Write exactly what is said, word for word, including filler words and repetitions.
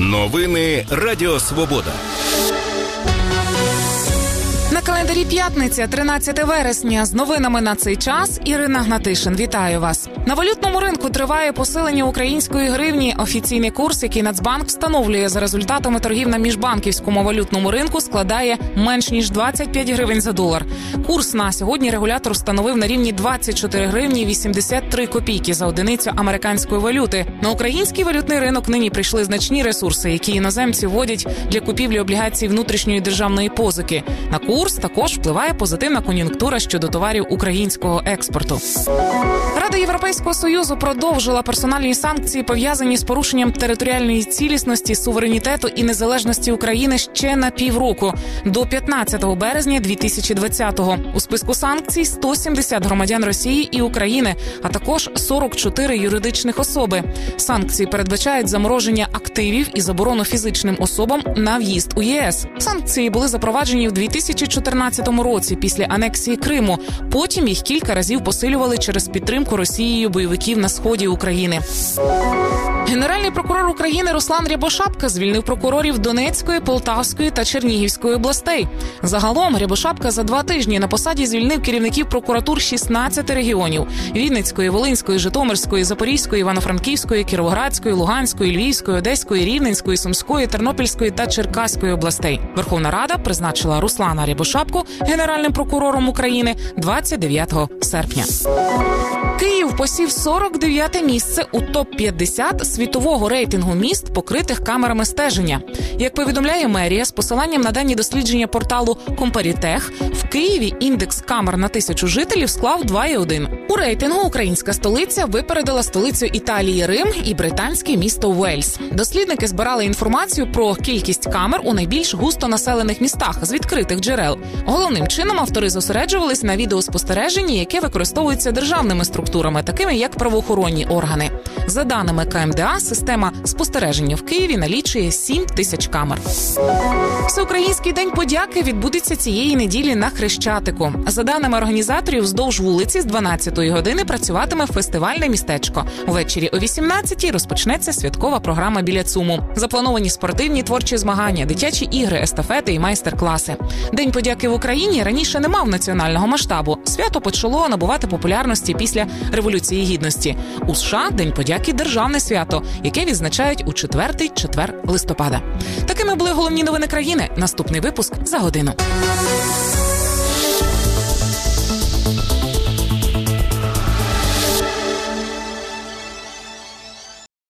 Новини Радіо Свобода. На календарі п'ятниця, тринадцяте вересня. З новинами на цей час Ірина Гнатишин. Вітаю вас. На валютному ринку триває посилення української гривні. Офіційний курс, який Нацбанк встановлює за результатами торгів на міжбанківському валютному ринку, складає менш ніж двадцять п'ять гривень за долар. Курс на сьогодні регулятор встановив на рівні двадцять чотири гривні вісімдесят три копійки за одиницю американської валюти. На український валютний ринок нині прийшли значні ресурси, які іноземці вводять для купівлі облігацій внутрішньої державної позики. На курс також впливає позитивна кон'юнктура щодо товарів українського експорту. Рада Європейського Союзу продовжила персональні санкції, пов'язані з порушенням територіальної цілісності, суверенітету і незалежності України ще на півроку, до п'ятнадцятого березня дві тисячі двадцятого. У списку санкцій сто сімдесят громадян Росії і України, а також сорок чотири юридичних особи. Санкції передбачають замороження активів і заборону фізичним особам на в'їзд у ЄС. Санкції були запроваджені в дві тисячі чотирнадцятому році після анексії Криму. Потім їх кілька разів посилювали через підтримку Росією бойовиків на сході України. Генеральний прокурор України Руслан Рябошапка звільнив прокурорів Донецької, Полтавської та Чернігівської областей. Загалом Рябошапка за два тижні на посаді звільнив керівників прокуратур шістнадцяти регіонів – Вінницької, Волинської, Житомирської, Запорізької, Івано-Франківської, Кіровоградської, Луганської, Львівської, Одеської, Рівненської, Сумської, Тернопільської та Черкаської областей. Верховна Рада призначила Руслана Рябошапку генеральним прокурором України двадцять дев'ятого серпня. Київ посів сорок дев'яте місце у топ п'ятдесят світового рейтингу міст, покритих камерами стеження. Як повідомляє мерія, з посиланням на дані дослідження порталу Компарітех, в Києві індекс камер на тисячу жителів склав два цілих один. У рейтингу українська столиця випередила столицю Італії Рим і британське місто Уельс. Дослідники збирали інформацію про кількість камер у найбільш густонаселених містах з відкритих джерел. Головним чином автори зосереджувались на відеоспостереженні, яке використовується державними структурами, такими як правоохоронні органи. За даними ка ем де а, система спостереження в Києві налічує сім тисяч камер. Всеукраїнський день подяки відбудеться цієї неділі на Хрещатику. За даними організаторів, вздовж вулиці з дванадцятої години працюватиме фестивальне містечко. Увечері о вісімнадцятій розпочнеться святкова програма біля ЦУМу. Заплановані спортивні творчі змагання, дитячі ігри, естафети і майстер-класи. День подяки в Україні раніше не мав національного масштабу. Свято почало набувати популярності після Революції Гідності. У США День подяки – державне свято, яке відзначають у четвертий четвер листопада. Такими були головні новини країни. Наступний випуск за годину.